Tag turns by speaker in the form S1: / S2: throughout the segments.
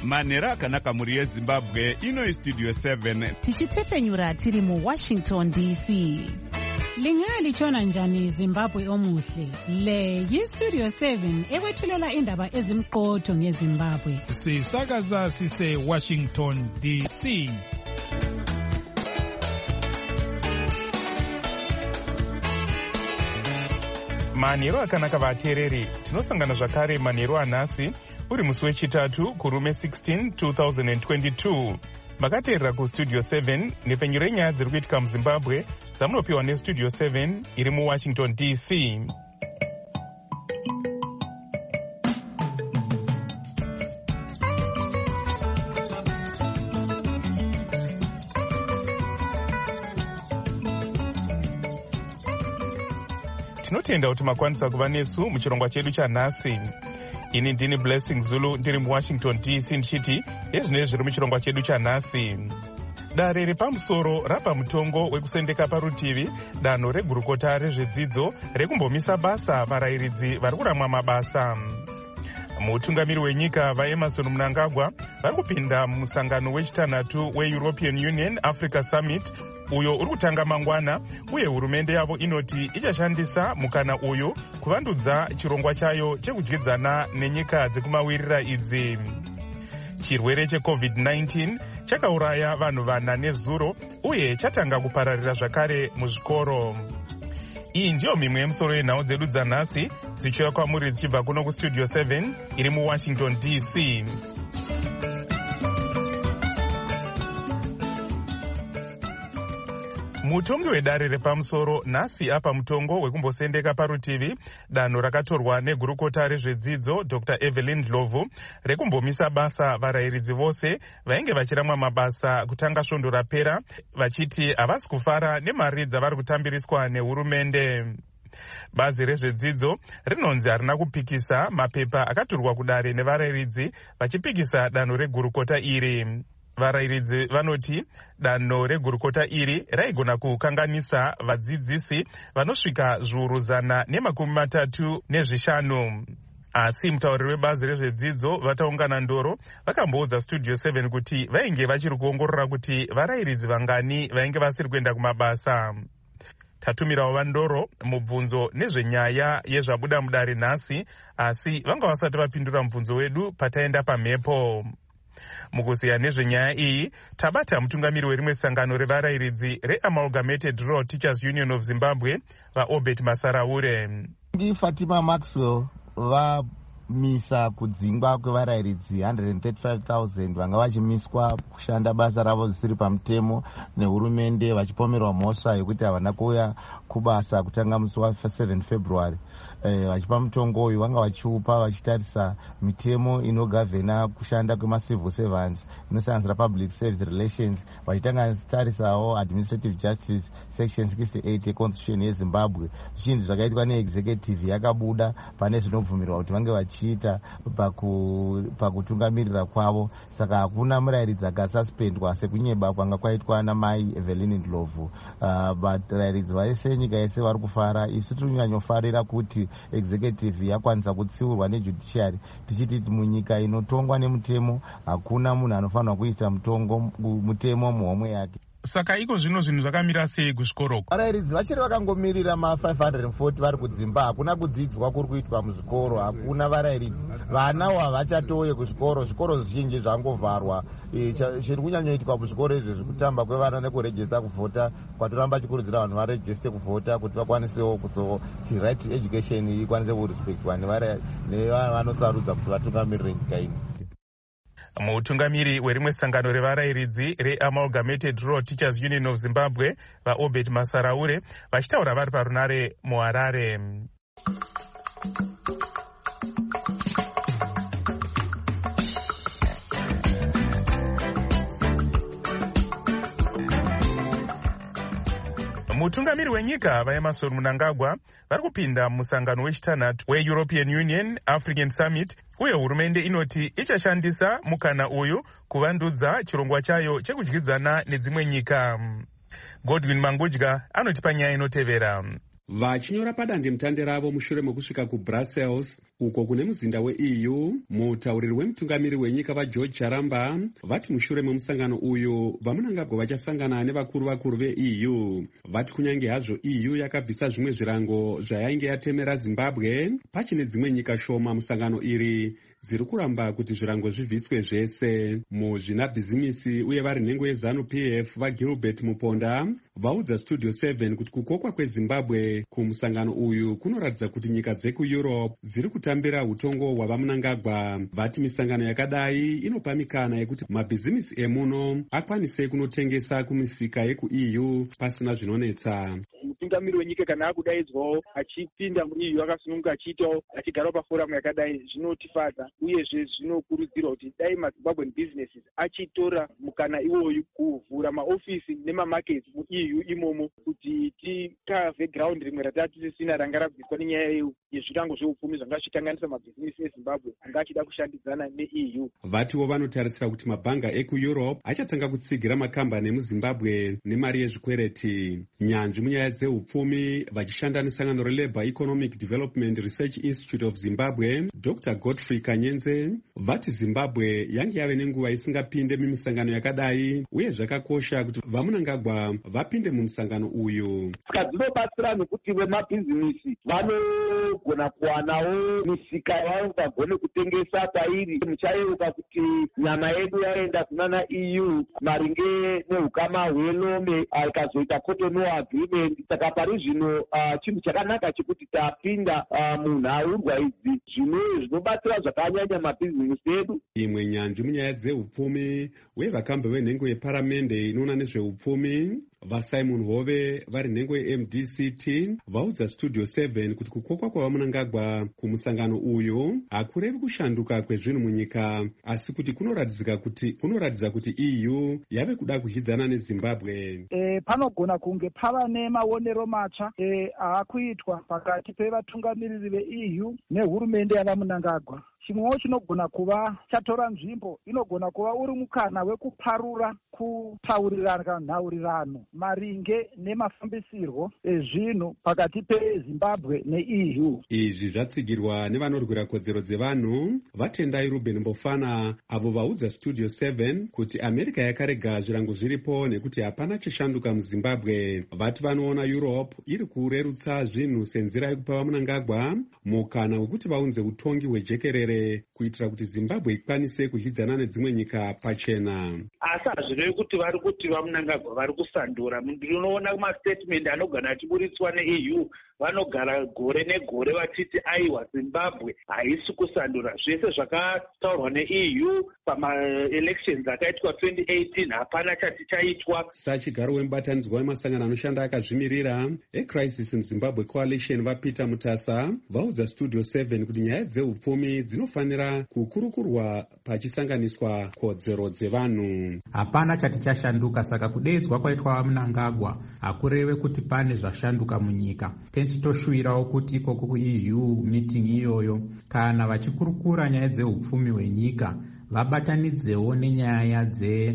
S1: manhero akanaka mhuri yezimbabwe. Ino istudio 7
S2: tichitefenyura tiri muWashington DC.
S3: Lingalitshona njani Zimbabwe omuhle? Le yistudio 7 ekwethulela indaba ezimqotho ngeZimbabwe.
S4: Sisakaza sise Washington DC.
S5: Manhero akanaka vateereri, tinosangana zvakare manhero anhasi uri musi wechitatu kurume 16 2022. Makateerera kustudio 7 nhefenyu renyaya dziri kuitika muZimbabwe dzamunopiwa nestudio 7 iri muWashington DC. Tinotenda kuti makwanisa kuva nesu muchirongwa chedu chanhasi. Ini ndini Blessing Zulu ndiri muWashington DC ndichiti ezvinezvi zviri muchirongwa chedu chanhasi. Dare repamusoro rapa mutongo wekusendeka parutivi danho regurukota rezvedzidzo rekumbomisa basa varayiridzi vari kuramwa mabasa. Mutungamiri wenyika vaEmerson Mnangagwa vari kupinda mumusangano wechitanhatu weEuropean Union Africa Summit uyo uri kutanga mangwana, uye hurumende yavo inoti ichashandisa mukana uyu kuvandudza chirongwa chayo chekudyidzana nenyika dzekumawirira idzi. Chirwere cheCovid-19 chakauraya vanhu 4 nezuro uye chatanga kupararira zvakare muzvikoro. Iyi ndiyo mimwe yemusoro yenhau dzedu dzanhasi dzichiuya kwamuri dzichibva kuno kustudio 7 iri muWashington DC. Mutongi wedare repamusoro nhasi apa mutongo wekumbosendeka parutivi danho rakatorwa negurukota rezvedzidzo Dr. Evelyn Ndlovu rekumbomisa basa varayiridzi vose vainge vachiramwa mabasa kutanga svondo rapera, vachiti havasi kufara nemari dzavari kutambiriswa nehurumende. Bazi rezvedzidzo rinonzi harina kupikisa mapepa akaturwa kudare nevarayiridzi vachipikisa danho regurukota iri. Varayiridzi vanoti danho regurukota iri raigona kukanganisa vadzidzisi vanosvika zviuru 135. Asi mutauriri webazi rezvedzidzo Vataungana Ndoro vakamboudza studio 7 kuti vainge vachiri kuongorora kuti varayiridzi vangani vainge vasiri kuenda kumabasa. Tatumirawo vaNdoro mubvunzo nezvenyaya yezvabuda mudare nhasi, asi vanga vasati vapindura mubvunzo wedu pataenda pamhepo. Mukuziya nezvenyaya iyi tabata mutungamiri werimwe sangano revarayiridzi reAmalgamated Rural Teachers Union of Zimbabwe vaObert Masaraure.
S6: Fatima Maxwell vamisa kudzingwa kwevarayiridzi 135,000 vanga vachimiswa kushanda basa ravo zvisiri pamutemo nehurumende, vachipomerwa mhosva yekuti havana kuuya kubasa kutanga musi wa7 February. Vachipa mutongo uyu vanga vachiupa vachitarisa mitemo inogavhena kushanda kwemacivil servants inosanganisira public service relations, vachitarisawo administrative justice section 68 yeconstitution yeZimbabwe. Zvichinzi zvakaitwa neexecutive yakabuda pane zvinobvumirwa kuti vange vachiita pakutungamirira kwavo. Saka hakuna murayiridzi akasuspendwa sekunyeba kwanga kwaitwa namai Evelyn Ndlovu. Varayiridzi vese nyika yese vari kufara. Isu tiri kunyanyofarira kuti executive yakwanisa kutsiurwa nejudiciary, tichiti munyika inotongwa nemutemo hakuna munhu anofanirwa kuita mutemo muhomwe yake.
S5: Saka iko zvino zvinhu zvakamira sei kuzvikoroko?
S6: Varayiridzi vachiri vakangomirira ma540 vari kudzimba. Hakuna kudzidzwa kuri kuitwa muzvikoro, hakuna varayiridzi. Vanawo havachatouye kuzvikoro, zvikoro zvizhinji zvangovharwa. Chiri kunyanyoitika muzvikoro izvi zvekutamba kwevana nekurejista kuvhota, kwatoramba chikurudzira vanhu varejiste kuvhota kuti vakwanisewo kuti right to education ikwanise kurespektwa nevanosarudza kuti vatungamirire nyika ino.
S5: Mutungamiri werimwe sangano revarayiridzi reAmalgamated Rural Teachers Union of Zimbabwe vaObert Masaraure vachitaura vari parunare muHarare. Mutungamiri wenyika vaEmerson Mnangagwa vari kupinda musangano wechitanhatu weEuropean Union African Summit, uye hurumende inoti ichashandisa mukana uyu kuvandudza chirongwa chayo chekudyidzana nedzimwe nyika. Godwin Mangudya anotipa nyaya inotevera.
S7: Vachinyora padandemutande ravo mushure mekusvika kuBrussels, uko kune muzinda weEU, mutauriri wemutungamiri wenyika vaGeorge Charamba vati mushure memusangano uyu vamunangagwa vachasangana nevakuru veEU. Vati kunyange hazvo EU yakabvisa zvimwe zvirango zvayainge yatemera Zimbabwe, pachine dzimwe nyika shoma musangano iri dziri kuramba kuti zvirango zvibviswe zvese. Muzvinabhizimisi uye vari nhengo yeZANU-PF vaGilbert Muponda vaudza Studio 7 kuti kukokwa kweZimbabwe kumusangano uyu kunoratidza kuti nyika dzekuEurope dziri kutambira utongo hwavamunangagwa. Vati misangano yakadai inopa mikana yekuti mabhizimisi emuno akwanise kunotengesa kumisika yekuEU pasina zvinonetsa.
S8: Mutungamiri wenyika kana akudaidzwawo achipinda muEU akasununguka achigarawo paforamu yakadai zvinotifadza, uyezve zvinokurudzirwa kuti dai maZimbabwean businesses achitora mukana iwoyu kuvhura maofisi nemamaketi muEU imomo kuti tikave ground rimwe ratatisisina ranga rabviswa nenyaya yezvirango zveupfumi zvanga zvichikanganisa mabhizinesi eZimbabwe anga achida kushandidzana neEU.
S7: Vatiwo vanotarisira kuti mabhanga ekuEurope achatanga kutsigira makambani emuZimbabwe nemari yezvikwereti. Nyanzvi munyaya dzeupfumi vachishanda nesangano reLabour Economic Development Research Institute of Zimbabwe, Dr. Godfrey Kanyenze vati Zimbabwe yange yave nenguva isingapinde mumisangano yakadai, uye zvakakosha kuti vamunangagwa vapinde mumusangano uyu.
S9: Dzinobatsira nokuti vemabhizimisi vanogona kuwanawo misika yavangagone kutengesa pairi. Muchayeuka kuti nyama yedu yaenda kunana EU maringe neukama hwenome ikazoita Cotonou Agreement. Saka pari zvino chinhu chakanaka chekuti tapinda munhaurwa idzi zvinobatsira zvakanyanya mabhizimisi edu.
S7: Imwe nyanzvi munyaya dzeupfumi uye vakambe venhengo yeparamende inoona nezveupfumi vaSimon Hove vari nhengo yeMDCT vaudza Studio 7 kuti kukokwa kwavamunangagwa kumusangano uyu hakurevi kushanduka kwezvinhu munyika, asi kuti kunoratidza kuti EU yave kuda kuhidzana neZimbabwe.
S10: Panogona kunge pava nemaonero matsva aakuitwa pakati pevatungamiriri veEU nehurumende yavamunangagwa. Chimwewo chinogona kuva chatora nzvimbo, inogona kuva uri mukana wekuparura kutaurirana nhaurirano maringe nemafambisirwo ezvinhu pakati peZimbabwe neEU.
S7: Izvi zvatsigirwa nevanorwira kodzero dzevanhu vatendai Ruben Mbofana avo vaudza Studio 7 kuti America yakarega zvirango zviripo nekuti hapana chishanduka muZimbabwe. Vati vanoona Europe iri kurerutsa zvinhu senzira yekupa vamunangagwa mukana wekuti vaunze utongi hwejekerere kuitira kuti Zimbabwe ikwanise kuhidzana nedzimwe nyika pachena.
S11: Asi hazvirevi kuti vamunangagwa vari kusandura. Ndinoona mastatement anogana achiburitswa neEU vanogara gore negore vachiti aiwa Zimbabwe haisi kusandura. Zvese zvakataurwa neEU pamaelections akaitwa 2018 hapana chati chaitwa.
S7: Sachigaro wemubatanidzwa wemasangano anoshanda akazvimirira eCrisis in Zimbabwe Coalition vaPeter Mutasa vaudza Studio 7 kuti nyaya dzeupfumi dzinofanira kukurukurwa pachisanganiswa kodzero dzevanhu.
S12: Hapana chati chashanduka, saka kudedzwa kwaitwa vamunangagwa hakureve kuti pane zvashanduka munyika. Tichitoshuvirawo kuti ikoko kuEU meeting iyoyo kana vachikurukura nyaya dzeupfumi hwenyika vabatanidzewo nenyaya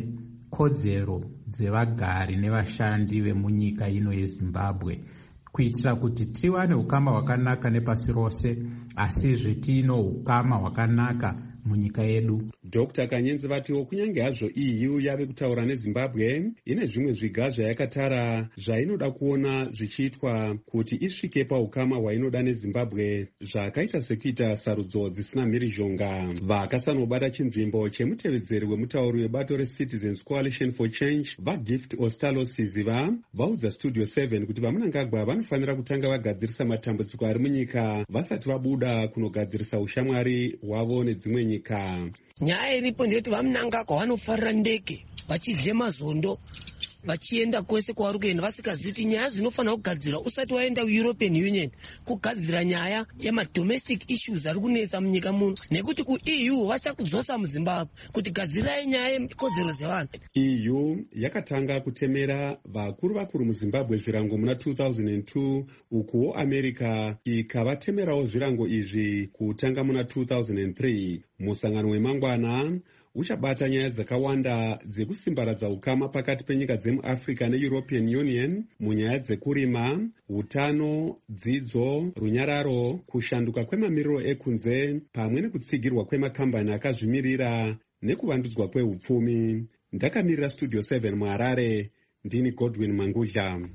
S12: dzekodzero dzevagari nevashandi vemunyika ino yeZimbabwe kuitira kuti tiwane ukama hwakanaka nepasi rose, asizve tiino ukama hwakanaka munyika yedu.
S7: Dr. Kanyenze vatiwo kunyange hazvo EU yave kutaura neZimbabwe, ine zvimwe zviga zvayakatara zvainoda kuona zvichiitwa kuti isvike paukama hwainoda neZimbabwe, zvakaita sekuita sarudzo dzisina mhirizhonga. Vakasanobata chinzvimbo chemutevedzeri wemutauri webato reCitizens Coalition for Change vaGift Ostalo Siziva vaudza Studio 7 kuti vamunangagwa vanofanira kutanga vagadzirisa matambudziko ari munyika vasati vabuda kunogadzirisa ushamwari hwavo nedzimwe nyika.
S13: Nyaya iripo ndeyekuti vamunangagwa vanofarira ndege vachidle mazondo vachienda kwese kwavari kuenda vasikazii kuti nyaya dzinofanira kugadzira usati waenda kuEuropean Union, kugadzira nyaya yemadomestic issues ari kunetsa munyika muno, nekuti kuEU vachakudzosa muZimbabwe kuti gadzirai nyaya yekodzero dzevanhu.
S7: EU yakatanga kutemera vakuru muZimbabwe zvirango muna 2002, ukuwo America ikavatemerawo zvirango izvi kutanga muna 2003. Musangano wemangwana uchabata nyaya dzakawanda dzekusimbaradza ukama pakati penyika dzemuafrica neeuropean union munyaya dzekurima, utano, dzidzo, runyararo, kushanduka kwemamiriro ekunze pamwe nekutsigirwa kwemakambani akazvimirira nekuvandudzwa kweupfumi. Ndakamirira Studio 7 muHarare, ndini Godwin Mangudla.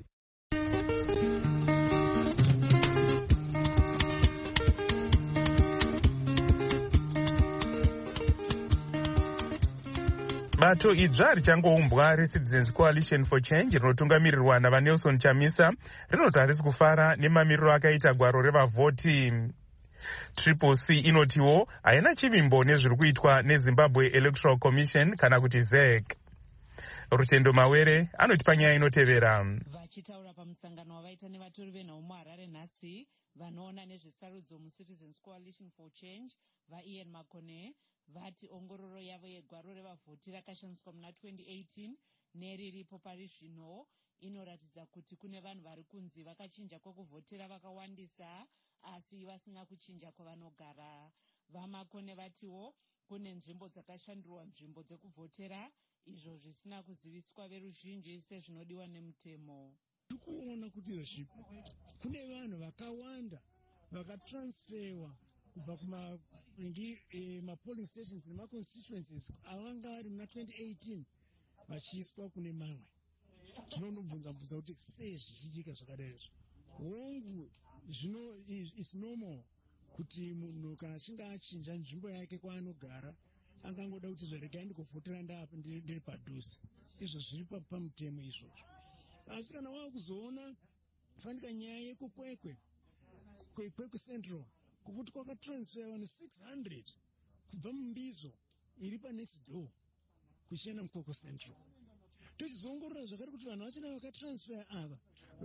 S5: Bato idzva richangoumbwa reCitizens Coalition for Change rinotungamirirwa navaNelson Chamisa rinoti harisi kufara nemamiriro akaita gwaro revavhoti. Triple C inotiwo haina chivimbo nezviri kuitwa neZimbabwe Electoral Commission kana kuti ZEC. Rutendo Mawere anoti panyaya inotevera.
S14: Vachitaura pamusangano wavaita nevatori venhau muHarare nhasi, vanoona nezvesarudzo muCitizens Coalition for Change vaIan Makone vati ongororo yavo yegwaro revavhoti rakashandiswa muna 2018 neriripo pari zvino inoratidza kuti kune vanhu vari kunzi vakachinja kwekuvhotera vakawandisa asi vasina kuchinja kwavanogara. VaMakone vatiwo kune nzvimbo dzakashandurwa nzvimbo dzekuvhotera izvo zvisina kuziviswa veruzhinji sezvinodiwa nemutemo.
S15: Tikuona kuti zvipo kune vanhu vakawanda vakatransferwa kubva kumapolling stations nemaconstituencies avanga vari muna 2018 vachiiswa kune mamwe. Tinonobvunza kuti sei zvichiitika zvakadaizvo. Hongu zvino is normal kuti munhu kana achinge achinja nzvimbo yake kwaanogara angangoda kuti zvaregai ndikuvhotera ndapa ndiri padhuze. Izvo zviri pamutemo izvozvo. Asi kana wakuzoona fanika nyaya yekukwekwe central kukuti kwakatransferwa ne600 kubva mumbizo iri panext door kuchienda mukwekwe central. Tochizongorora zvakare kuti vanhu vachina vakatransfer ava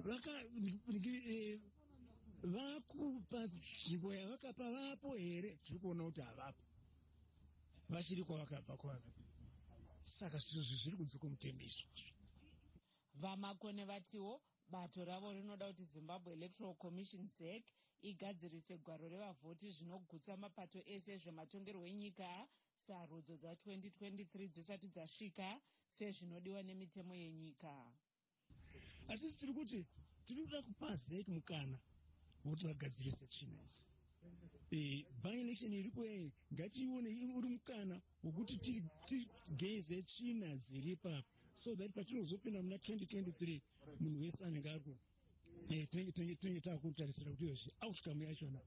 S15: vakupa nzvimbo yavakapa vapo here. Tiri kuona kuti havapo, vachiri kwavakabva kwavakabva. Saka zviro zviri kunze kwemutemo izvozvo.
S14: VaMakone vatiwo bato ravo rinoda kuti Zimbabwe Electoral Commission ZEC igadzirise gwaro revavhoti zvinogutsa mapato ese ezvematongerwo enyika sarudzo dza2023 dzisati dzasvika sezvinodiwa nemitemo yenyika.
S15: Asi tiri kuti tiri kuda kupa ZEC mukana wokuti vagadzirise china izi. By-election iripo ngatiione uri mukana wokuti tigeze china dziri ipapo so that patinozopinda muna 2023 munhu wese anenge ariko tinenge taakutarisira kuti izvi outcome yachona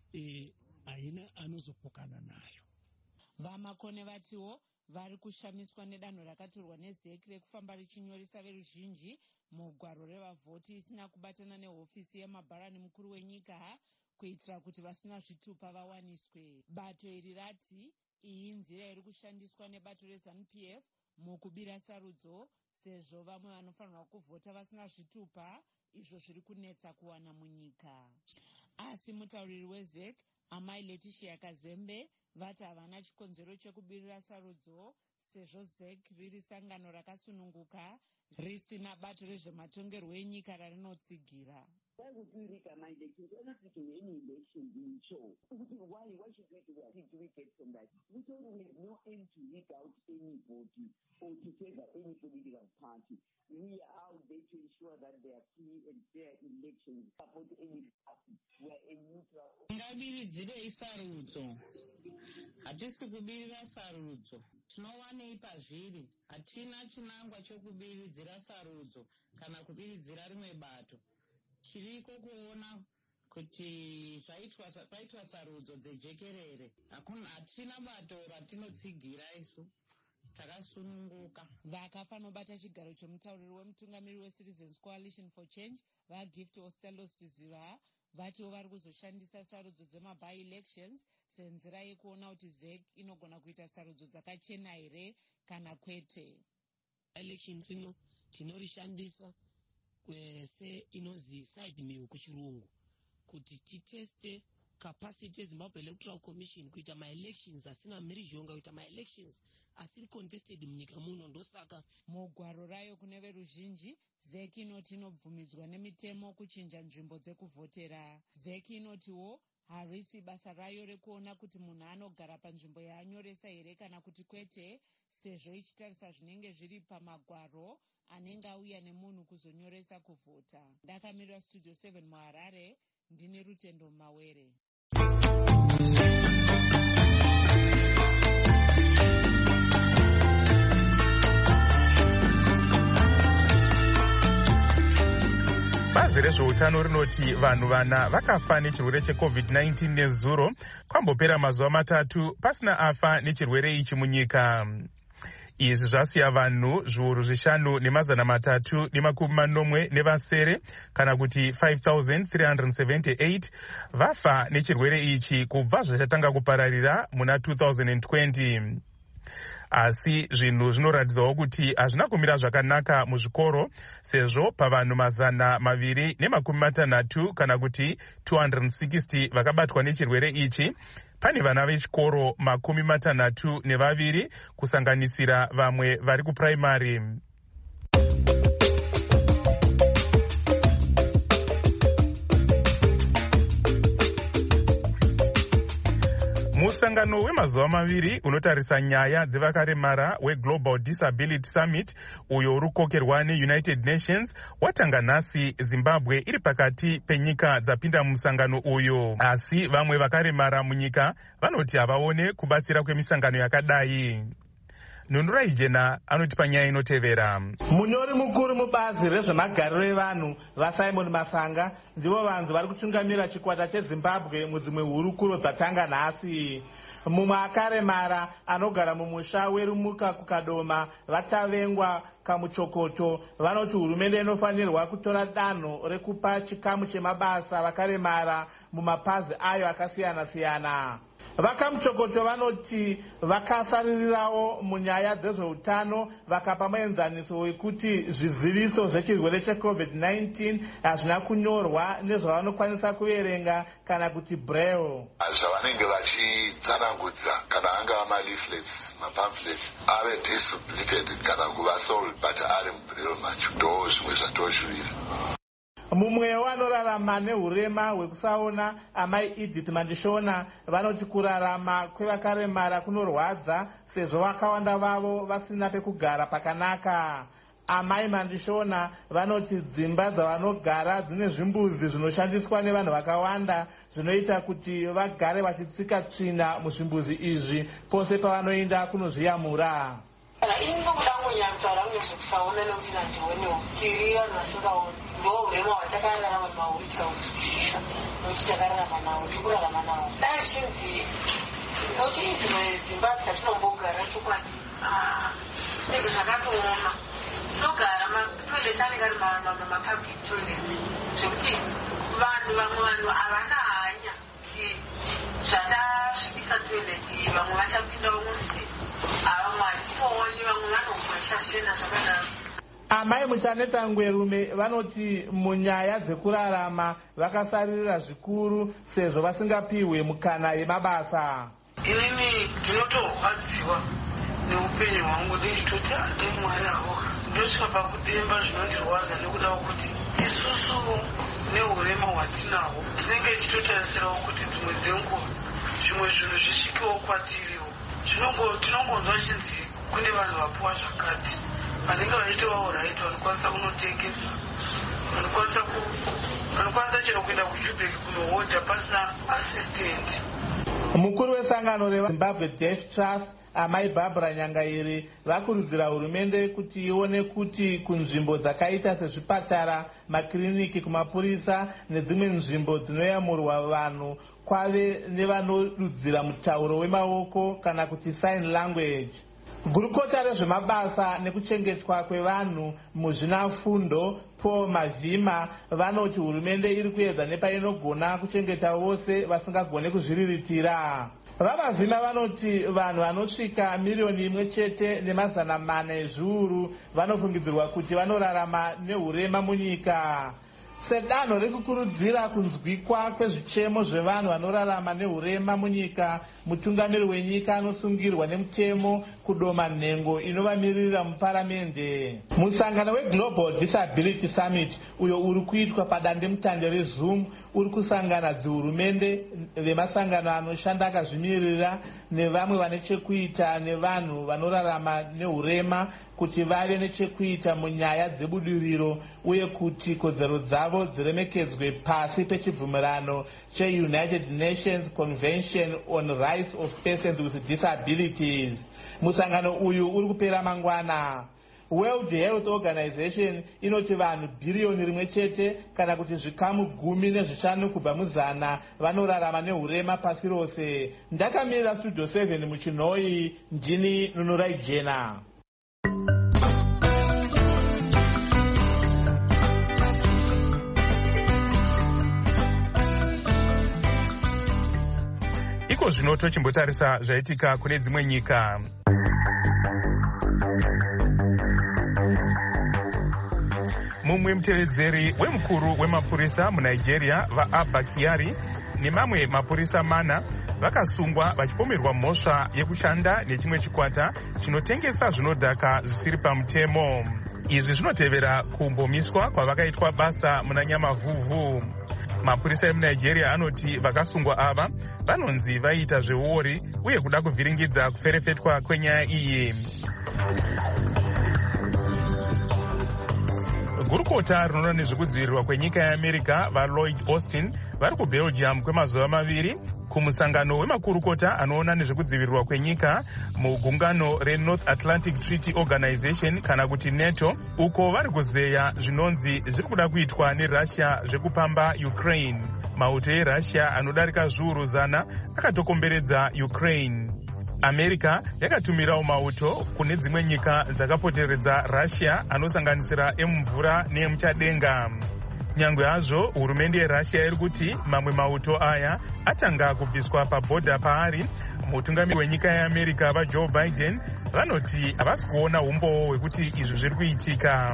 S15: haina anozopokana nayo.
S14: VaMakone vatiwo vari kushamiswa nedanho rakatorwa neZEC rekufamba richinyoresa veruzhinji mugwaro revavhoti isina kubatana nehofisi yemabharani mukuru wenyika kuitira kuti vasina zvitupa vawaniswe. Bato iri rati iyi nzira iri kushandiswa nebato reZANU-PF mukubira sarudzo sezvo vamwe vanofanirwa kuvhota vasina zvitupa izvo zviri kunetsa kuwana munyika. Asi mutauriri weZEC Amai Letitia Kazembe vati havana chikonzero chekubirira sarudzo sezvo ZEC riri sangano rakasununguka risina bato rezvematongerwo enyika rarinotsigira.
S16: Why would we rig an election? We're not rigging any election in show. Why should we do that? Did we get from that? We told we have no aim to rig out anybody or to favor any political party. We are out there to ensure that they are free and fair elections, support any party. We are a neutral.
S17: Ngabiridzirei sarudzo. Hatisi kubirira sarudzo. Tinowanei pazviri. Hatina chinangwa chokubiridzira sarudzo kana kubiridzira rimwe bato. Chiriko kuona kuti paitwa sarudzo dzejekerere. Hatina bato ratinotsigira isu. Takasununguka.
S14: Vakafanobata chigaro chomutauriri wemutungamiri weCitizens Coalition for Change vaGift Ostelo Siziva vatiwo vari kuzoshandisa sarudzo dzema-by-elections senzira yekuona kuti ZEC inogona kuita sarudzo dzakachena here kana kwete.
S13: Elections ino tinorishandisa kwese inozi side meal kuchirungu kuti titeste capacity yeZimbabwe Electoral Commission kuita ma-elections asina mhirizhonga, kuita ma-elections asiri contested munyika muno. Ndosaka
S14: mugwaro rayo kune veruzhinji ZEC inoti inobvumidzwa nemitemo kuchinja nzvimbo dzekuvhotera. ZEC inotiwo harisi basa rayo rekuona kuti munhu anogara panzvimbo yaanyoresa here kana kuti kwete, sezvo ichitarisa zvinenge zviri pamagwaro anenge auya nemunhu kuzonyoresa kuvhota. Ndakamirira Studio 7 muHarare, ndini Rutendo Mawere.
S5: Bazi rezveutano rinoti vanhu vana vakafa nechirwere cheCovid-19 nezuro, kwambopera mazuva 3 pasina afa nechirwere ichi munyika. Izvi zvasiya vanhu zviuru 5,380 kana kuti 5,378 vafa nechirwere ichi kubva zvachatanga kupararira muna 2020. Asi zvinhu zvinoratidzawo kuti hazvina kumira zvakanaka muzvikoro, sezvo pavanhu 260 kana kuti 260 vakabatwa nechirwere ichi, pane vana vechikoro 62 kusanganisira vamwe vari kupuraimari. Musangano wemazuva 2 unotarisa nyaya dzevakaremara weGlobal Disability Summit, uyo urukokerwa neUnited Nations, watanga nhasi Zimbabwe iri pakati penyika dzapinda musangano uyu. Asi vamwe vakaremara munyika vanoti havaone kubatsira kwemisangano yakadai. Nhunurai Jena anoti panyaya inotevera.
S18: Munyori mukuru mubazi rezvemagariro evanhu vaSimon Masanga ndivo vanhu vari kutungamira chikwata cheZimbabwe mudzimwe hurukuro dzatanga nhasi. Mumwe akaremara anogara mumusha werumuka kukadoma vatavengwa kamuchokoto vanoti hurumende inofanirwa kutora danho rekupa chikamu chemabasa vakaremara mumapazi ayo akasiyana-siyana. Vakamuchokoto vanoti vakasaririrawo munyaya dzezveutano, vakapa muenzaniso wekuti zviziviso zvechirwere cheCovid-19 hazvina kunyorwa nezvavanokwanisa kuverenga kana kuti braille.
S19: Zvavanenge vachitsanangudza kana angava maleaflets, mapamphlets ave distributed kana kuva sold but ari mubraille macho, ndo zvimwe zvatozvivira.
S18: Mumwewo anorarama nehurema hwekusaona, amai Edith Mandishona, vanoti kurarama kwevakaremara kunorwadza sezvo vakawanda vavo vasina pekugara pakanaka. Amai Mandishona vanoti dzimba dzavanogara dzine zvimbuzi zvinoshandiswa nevanhu vakawanda, zvinoita kuti vagare vachitsika tsvina muzvimbuzi izvi pose pavanoenda kunozviyamura. Amai Muchaneta Ngwerume vanoti munyaya dzekurarama vakasaririra zvikuru sezvo vasingapiwe mukana yemabasa.
S20: Inini ndinotorwadziwa neupenyu hwangu ndichitoti handei mwana hoka. Ndosvika pakudemba zvinondirwadza nekuda kwekuti isusu nehurema hwatinahwo tinenge tichitotarisirawo kuti dzimwe dzenguva zvimwe zvinhu zvisvikewo kwatiriwo. Tinongonzwa chinzi kune vanhu vapuwa zvakati vanenge vachitovawo right, vanokwanisa kunotengesa, vanokwanisa chero kuenda kuJubek kunohodha pasina assistant.
S18: Mukuru wesangano reZimbabwe Deaf Trust amai Barbara Nyangairi vakurudzira hurumende kuti ione kuti kunzvimbo dzakaita sezvipatara, makiriniki, kumapurisa nedzimwe nzvimbo dzinoyamurwa vanhu kwave nevanodudzira mutauro wemaoko kana kuti sign language. Gurukota rezvemabasa nekuchengetwa kwevanhu muzvinafundo Paul Mavhima vanoti hurumende iri kuedza nepainogona kuchengeta vose vasingagone kuzviriritira. Vamavhima vanoti vanhu vanosvika 1,400,000 vanofungidzirwa kuti vanorarama nehurema munyika. sedanho rekukurudzira kunzwikwa kwezvichemo zvevanhu vanorarama neurema munyika, mutungamiri wenyika anosungirwa nemutemo kudoma nhengo inovamiririra muparamende. Musangano weGlobal Disability Summit uyo uri kuitwa padandemutande reZoom uri kusangana dzihurumende vemasangano anoshanda akazvimirira nevamwe vane chekuita nevanhu vanorarama neurema kuti vave nechekuita munyaya dzebudiriro uye kuti kodzero dzavo dziremekedzwe pasi pechibvumirano cheUnited Nations Convention on Rights of Persons with Disabilities. Musangano uyu uri kupera mangwana. World Health Organization inoti vanhu bhiriyoni 1 kana kuti zvikamu 15 kubva muzana vanorarama neurema pasi rose. Ndakamirira Studio 7 muchinhoi, ndini Nunurai Jena.
S5: Iko zvino tochimbotarisa zvaitika kune dzimwe nyika. Mumwe mutevedzeri wemukuru wemapurisa muNigeria vaAbba Kyari nemamwe mapurisa 4 vakasungwa vachipomerwa mhosva yekushanda nechimwe chikwata chinotengesa zvinodhaka zvisiri pamutemo. Izvi zvinotevera kumbomiswa kwavakaitwa basa muna Nyamavhuvhu. Mapurisa emuNigeria anoti vakasungwa ava vanonzi vaita zveuori uye kuda kuvhiringidza kuferefetwa kwenyaya iyi. Gurukota rinoona nezvekudzivirirwa kwenyika yeAmerica vaLloyd Austin vari kuBelgium kwemazuva 2 kumusangano wemakurukota anoona nezvekudzivirirwa kwenyika mugungano reNorth Atlantic Treaty Organization kana kuti NATO, uko vari kuzeya zvinonzi zviri kuda kuitwa neRussia zvekupamba Ukraine. Mauto eRussia anodarika zviuru 100 akatokomberedza Ukraine. America yakatumirawo mauto kune dzimwe nyika dzakapoteredza Russia anosanganisira emumvura neemuchadenga. Nyangwe hazvo hurumende yeRussia iri kuti mamwe mauto aya atanga kubviswa pabhodha paari, mutungamiri wenyika yeAmerica vaJoe Biden vanoti havasi kuona umbowo hwekuti izvi zviri kuitika.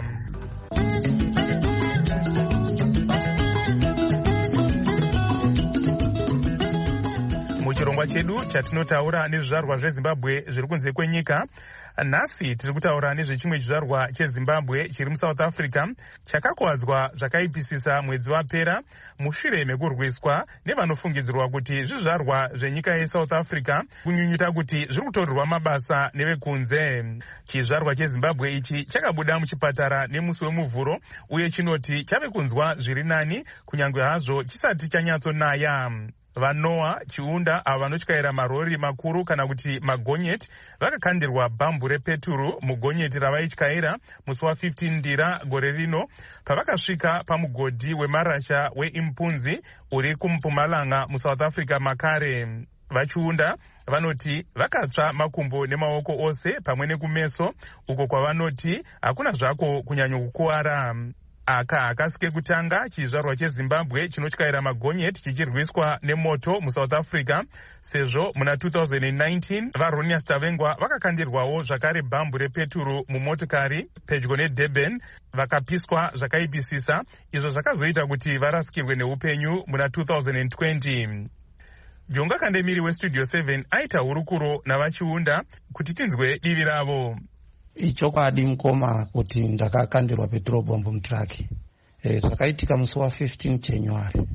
S5: Muchirongwa chedu chatinotaura nezvizvarwa zveZimbabwe zviri kunze kwenyika, nhasi tiri kutaura nezvechimwe chizvarwa cheZimbabwe chiri muSouth Africa chakakuwadzwa zvakaipisisa mwedzi wapera mushure mekurwiswa nevanofungidzirwa kuti zvizvarwa zvenyika yeSouth Africa kunyunyuta kuti zviri kutorerwa mabasa nevekunze. Chizvarwa cheZimbabwe ichi chakabuda muchipatara nemusi wemuvhuro uye chinoti chave kunzwa zviri nani kunyange hazvo chisati chanyatsonaya. VaNoah Chiunda ava vanotyaira marori makuru kana kuti magonyeti vakakandirwa bhambu repeturu mugonyeti ravaityaira musi wa15 Ndira gore rino pavakasvika pamugodhi wemarasha weImpunzi uri kumpumalanga muSouth Africa makare. VaChiunda vanoti vakatsva makumbo nemaoko ose pamwe nekumeso uko kwavanoti hakuna zvako kunyanyokukuwara. Aka hakasike kutanga chizvarwa cheZimbabwe chinotyaira magonyeti chichirwiswa nemoto muSouth Africa, sezvo muna 2019 vaRonia Stavengwa vakakandirwawo zvakare bhambu repeturu mumotokari pedyo neDurban vakapiswa zvakaipisisa, izvo zvakazoita kuti varasikirwe neupenyu muna 2020. Jonga Kandemiri weStudio 7 aita hurukuro navaChiunda kuti tinzwe divi ravo.
S21: Ichokwadi mukoma kuti ndakakandirwa petrobombu mutraki. Zvakaitika musi wa15 January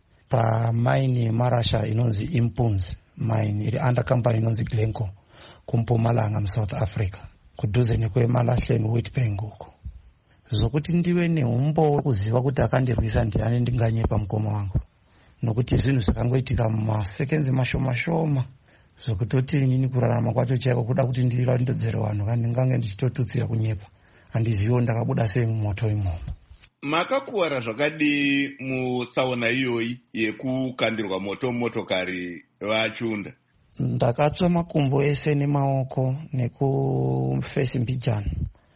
S21: pamaini yemarasha inonzi Impunzi, maini iri under company inonzi Glencoe kumpumalanga muSouth Africa kudhuze nekwemalahleni Witbank uko. Zvokuti ndiwe neumbo kuziva kuti akandirwisa ndiani ndinganyepa mukoma wangu, nokuti zvinhu zvakangoitika mumasekenzi mashoma zvokutoti inini kurarama kwacho chaiko kuda kuti ndirandodzere vanhu kandi ngange ndichitotutsira kunyepa, handizivo ndakabuda sei mumoto imomo.
S1: Makakuwara zvakadi mutsaona iyoyi yekukandirwa moto motokari vaChiunda?
S21: Ndakatsva makumbo ese nemaoko nekufesi mbijana.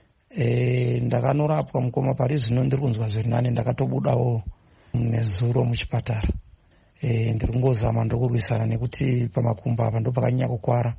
S21: Ndakanorapwa mukoma pari zvino ndiri kunzwa zviri nani, ndakatobudawo nezuro muchipatara. Ndiri kungozama ndokurwisana nekuti pamakumbo apa ndo pakanyanya kukwara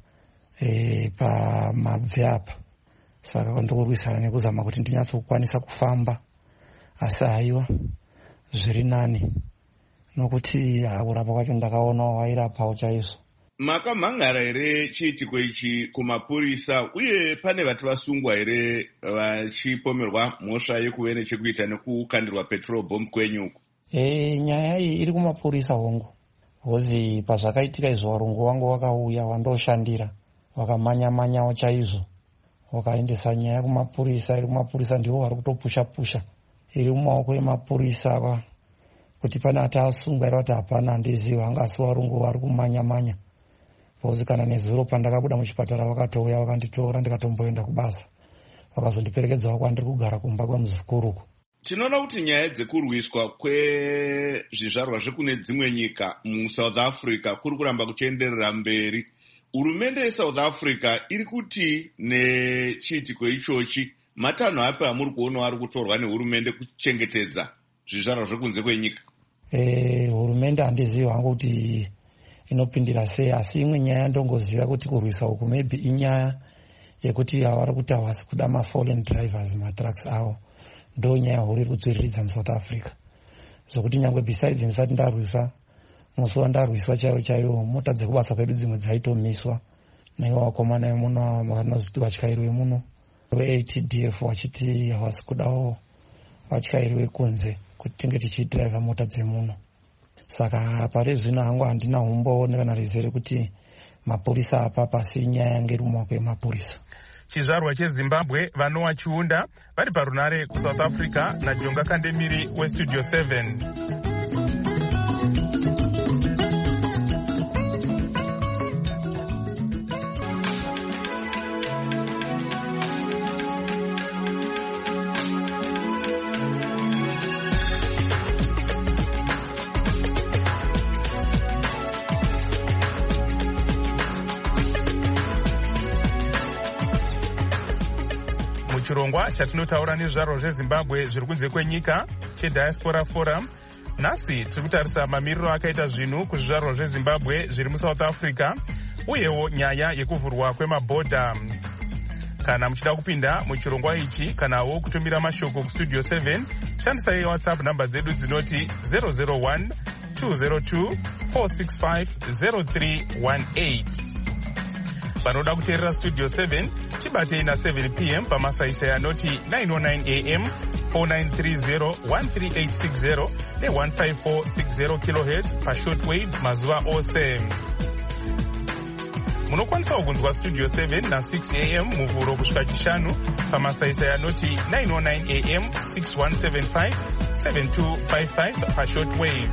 S21: pamabvi apa, saka ndokurwisana nekuzama kuti ndinyatsokukwanisa kufamba. Asi haiwa zviri nani, nokuti kurapa kwacho ndakaona wairapawo chaizvo.
S1: Makamhangara here chiitiko ichi kumapurisa, uye pane vati vasungwa here vachipomerwa mhosva yekuve nechekuita nekukandirwa petrol bomb kwenyuku?
S21: Nyaya iyi iri kumapurisa hongu, hozi pazvakaitika izvo varungu wangu wakauya wandoshandira wakamanya-manyawo chaizvo, wakaendesa nyaya kumapurisa. Iri kumapurisa ndivo vari kutopusha-pusha, iri mumaoko emapurisa kuti pane ati asungwa iri vati hapana, handiziva, anga asi varungu vari kumanya-manya. Hozi kana nezuro pandakabuda muchipatara vakatouya vakanditora ndikatomboenda kubasa, vakazondiperekedzawo kwandiri kugara kumba kwemuzikuruku.
S1: Tinoona kuti nyaya dzekurwiswa kwezvizvarwa zvekune dzimwe nyika muSouth Africa kuri kuramba kuchienderera mberi. Hurumende yeSouth Africa iri kuti nechiitiko ichochi matanho api amuri kuona ari kutorwa nehurumende kuchengetedza zvizvarwa zvekunze kwenyika?
S21: Hurumende handiziva hangu kuti inopindira sei, asi imwe nyaya ndongoziva kuti kurwisa uku maybe inyaya yekuti vari kuti havasi kuda maforeign drivers matrucks avo, ndo nyaya huru iri kudzviriridza muSouth Africa. Zvokuti nyangwe besides ndisati ndarwisa, musi wandarwiswa chaiwo mota dzekubasa kwedu dzimwe dzaitomiswa naivo vakomana vemuno vanoziti vatyairi vemuno veATDF vachiti havasi kudawo vatyairi vekunze kuti tinge tichidhiraivha mota dzemuno. Saka pari zvino hangu handina humboone kana rizere kuti mapurisa apa pasi nyaya yange iri mumaoko emapurisa.
S5: Chizvarwa cheZimbabwe Vanoa Chiunda vari parunare kuSouth Africa naJonga Kandemiri weStudio 7. Chirongwa chatinotaura nezvizvarwa zveZimbabwe zviri kunze kwenyika cheDiaspora Forum. Nhasi tiri kutarisa mamiriro akaita zvinhu kuzvizvarwa zveZimbabwe zviri muSouth Africa, uyewo nyaya yekuvhurwa kwemabhodha. Kana muchida kupinda muchirongwa ichi kanawo kutumira mashoko kuStudio 7, shandisai WhatsApp namba dzedu dzinoti 001 202 465 0318. Vanoda kuteerera Studio 7 tibatei na7 p.m. pamasaisai anoti 909 am 4930 13860 ne1546 kHz pashortwave mazuva ose. Munokwanisa kunzwa Studio 7 na6 am muvhuro kusvika chishanu pamasaisai anoti 909 am 6175 7255 pashortwave.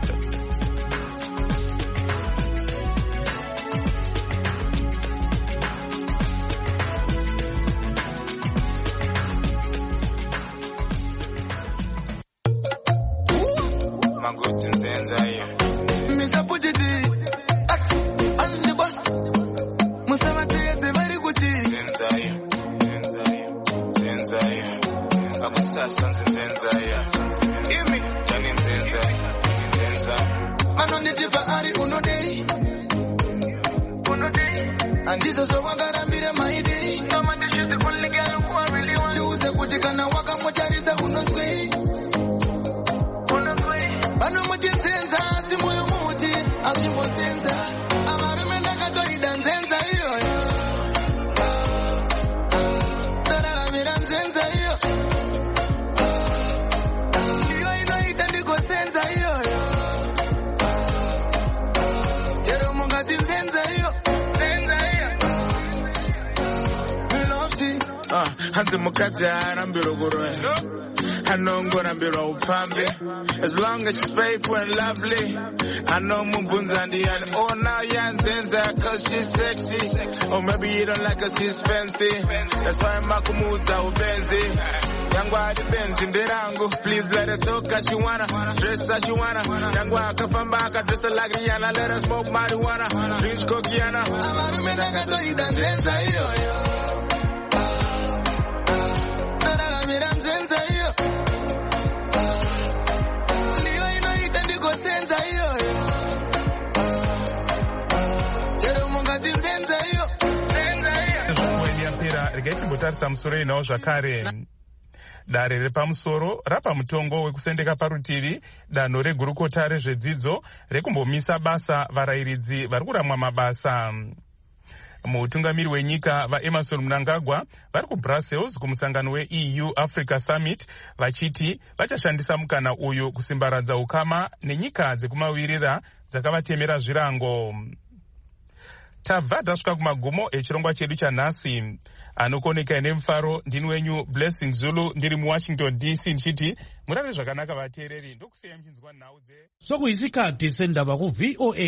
S2: As long as she's faithful and lovely, I know Mumbunzandi and oh now Yanzenza cause she's sexy. Or maybe you don't like her, she's fancy. That's why Makumuza ubenzi. Yangwa the Benz in the rango. Please let her talk as she wanna, dress as she wanna. Yangwa Kafambaka dress her like Rihanna, let her smoke marijuana, drink Kokiana.
S5: Regai timbotarisa musoro inawo zvakare. Dare repamusoro rapamutongo wekusendeka parutivi danho regurukota rezvedzidzo rekumbomisa basa varayiridzi vari kuramwa mabasa. Mutungamiri wenyika vaEmerson Mnangagwa vari kuBrussels kumusangano weEU Africa Summit vachiti vachashandisa mukana uyu kusimbaradza ukama nenyika dzekumavirira dzakavatemera zvirango. Tabva tasvika kumagumo echirongwa chedu chanhasi. Anokoneka nemufaro ndini wenyu Blessing Zulu ndiri muWashington DC ndichiti murave zvakanaka vateereri ndokusiya mchinzwa nhau dze
S3: sokuisikhathi sendaba ku VOA